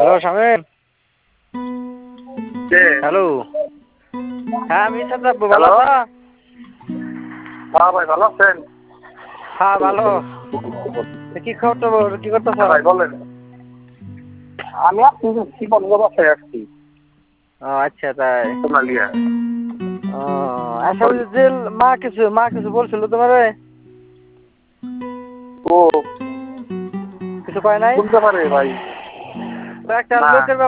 Hello Shamim. কে? Hello. হ্যাঁ আমি ইসাদ আব্বু, ভালো হ্যালো। আছো? হ্যাঁ ভাই, ভালো আছেন? হ্যাঁ ভালো। কি খবর টবর, কি করতেছ? ভাই বলেন। আমি আপনি জীবন বাসায় আসছি ও আচ্ছা তাই। সোনালিয়া। ও আচ্ছা, ওই যে মা কিছু বলছিল তোমারে? ও কিছু কয় নাই? শুনতে পারে ভাই? তো একটা না। লোকের